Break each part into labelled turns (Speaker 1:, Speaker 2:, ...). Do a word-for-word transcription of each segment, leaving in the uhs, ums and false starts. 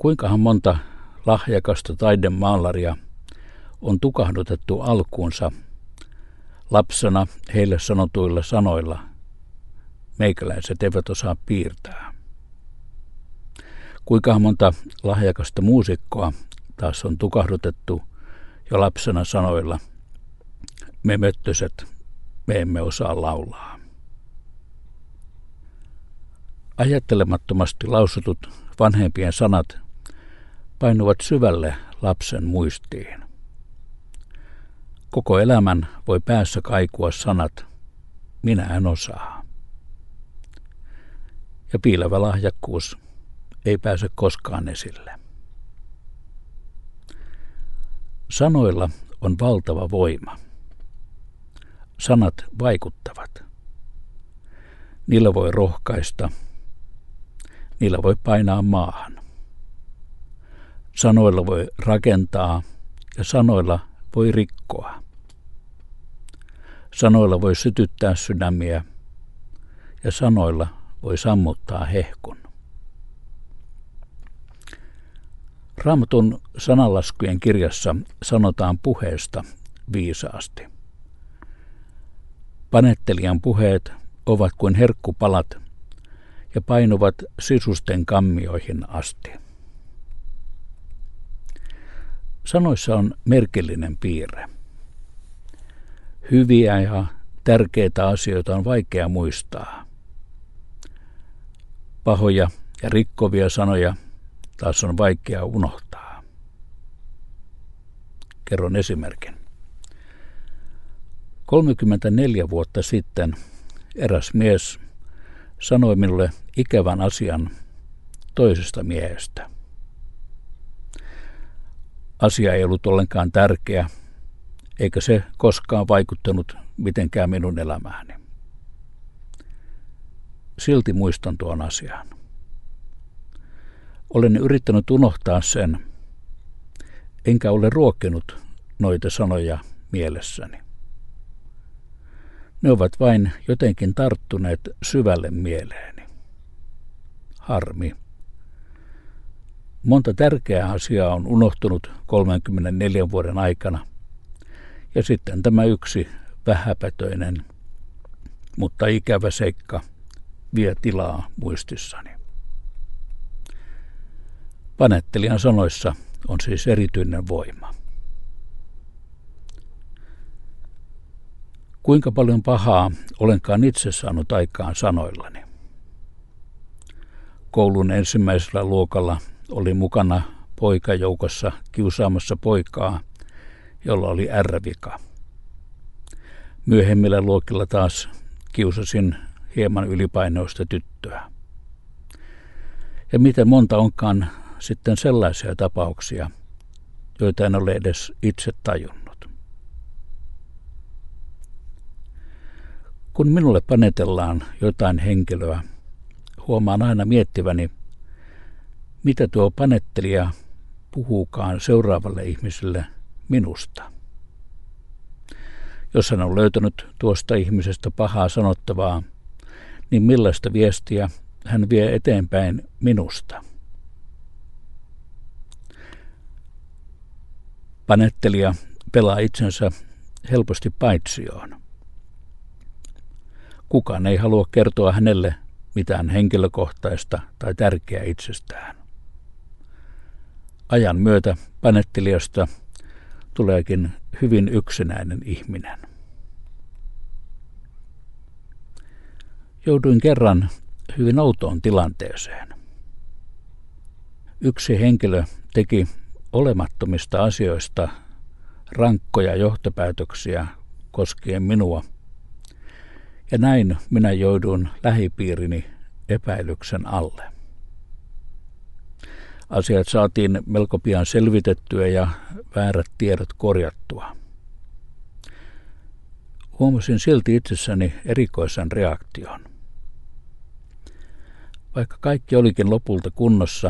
Speaker 1: Kuinkahan monta lahjakasta taidemaalaria on tukahdutettu alkuunsa lapsena heille sanotuilla sanoilla, meikäläiset eivät osaa piirtää. Kuinkahan monta lahjakasta muusikkoa taas on tukahdutettu jo lapsena sanoilla, me möttöset, me emme osaa laulaa. Ajattelemattomasti lausutut vanhempien sanat painuvat syvälle lapsen muistiin. Koko elämän voi päässä kaikua sanat, minä en osaa. Ja piilevä lahjakkuus ei pääse koskaan esille. Sanoilla on valtava voima. Sanat vaikuttavat. Niillä voi rohkaista. Niillä voi painaa maahan. Sanoilla voi rakentaa ja sanoilla voi rikkoa. Sanoilla voi sytyttää sydämiä ja sanoilla voi sammuttaa hehkun. Raamatun sananlaskujen kirjassa sanotaan puheesta viisaasti. Panettelijan puheet ovat kuin herkkupalat ja painuvat sisusten kammioihin asti. Sanoissa on merkillinen piirre. Hyviä ja tärkeitä asioita on vaikea muistaa. Pahoja ja rikkovia sanoja taas on vaikea unohtaa. Kerron esimerkin. kolmekymmentäneljä vuotta sitten eräs mies sanoi minulle ikävän asian toisesta miehestä. Asia ei ollut ollenkaan tärkeä, eikä se koskaan vaikuttanut mitenkään minun elämääni. Silti muistan tuon asian. Olen yrittänyt unohtaa sen, enkä ole ruokkinut noita sanoja mielessäni. Ne ovat vain jotenkin tarttuneet syvälle mieleeni. Harmi. Monta tärkeää asiaa on unohtunut kolmenkymmenenneljän vuoden aikana, ja sitten tämä yksi vähäpätöinen, mutta ikävä seikka vie tilaa muistissani. Panettelijan sanoissa on siis erityinen voima. Kuinka paljon pahaa olenkaan itse saanut aikaan sanoillani. Koulun ensimmäisellä luokalla oli mukana poikajoukossa kiusaamassa poikaa, jolla oli ärrävika. Myöhemmillä luokilla taas kiusasin hieman ylipainoista tyttöä. Ja miten monta onkaan sitten sellaisia tapauksia, joita en ole edes itse tajunnut. Kun minulle panetellaan jotain henkilöä, huomaan aina miettiväni, mitä tuo panettelija puhuukaan seuraavalle ihmiselle minusta. Jos hän on löytänyt tuosta ihmisestä pahaa sanottavaa, niin millaista viestiä hän vie eteenpäin minusta? Panettelija pelaa itsensä helposti paitsioon. Kukaan ei halua kertoa hänelle mitään henkilökohtaista tai tärkeää itsestään. Ajan myötä panettelijasta tuleekin hyvin yksinäinen ihminen. Jouduin kerran hyvin outoon tilanteeseen. Yksi henkilö teki olemattomista asioista rankkoja johtopäätöksiä koskien minua, ja näin minä jouduin lähipiirini epäilyksen alle. Asiat saatiin melko pian selvitettyä ja väärät tiedot korjattua. Huomasin silti itsessäni erikoisen reaktion. Vaikka kaikki olikin lopulta kunnossa,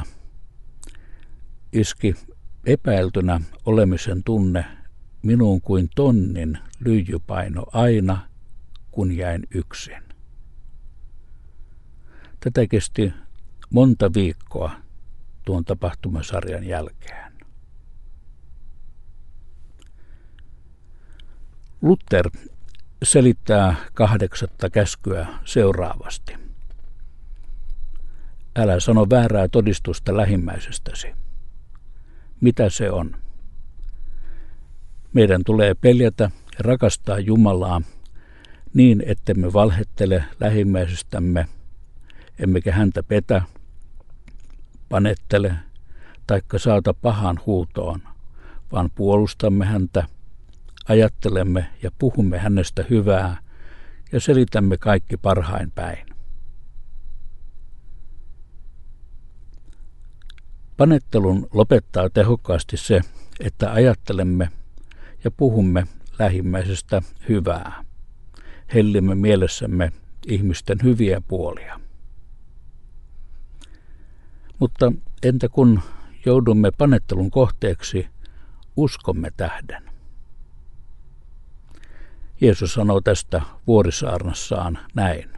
Speaker 1: iski epäiltynä olemisen tunne minuun kuin tonnin lyijypaino aina, kun jäin yksin. Tätä kesti monta viikkoa, tuon tapahtumasarjan jälkeen. Luther selittää kahdeksatta käskyä seuraavasti. Älä sano väärää todistusta lähimmäisestäsi. Mitä se on? Meidän tulee peljätä ja rakastaa Jumalaa niin, ettemme valhettele lähimmäisestämme, emmekä häntä petä, panettele taikka saata pahan huutoon, vaan puolustamme häntä, ajattelemme ja puhumme hänestä hyvää ja selitämme kaikki parhain päin. Panettelun lopettaa tehokkaasti se, että ajattelemme ja puhumme lähimmäisestä hyvää. Hellimme mielessämme ihmisten hyviä puolia. Mutta entä kun joudumme panettelun kohteeksi uskomme tähden? Jeesus sanoo tästä vuorisaarnassaan näin.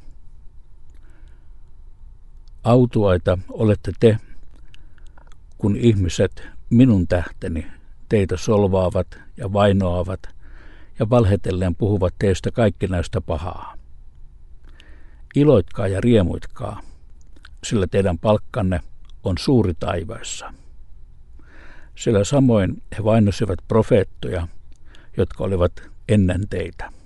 Speaker 1: Autuaita olette te, kun ihmiset minun tähteni teitä solvaavat ja vainoavat ja valhetellen puhuvat teistä kaikkinaista pahaa. Iloitkaa ja riemuitkaa, sillä teidän palkkanne on suuri taivaissa. Sillä samoin he vainosivat profeettoja, jotka olivat ennen teitä.